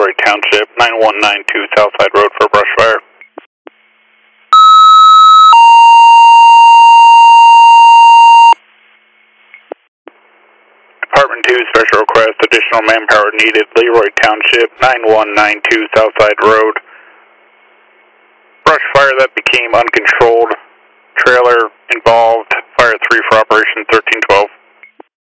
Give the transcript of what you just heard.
Leroy Township, 9192 Southside Road for brush fire. Department 2, special request, additional manpower needed, Leroy Township, 9192 Southside Road. Brush fire that became uncontrolled. Trailer involved, fire 3 for operation 1312.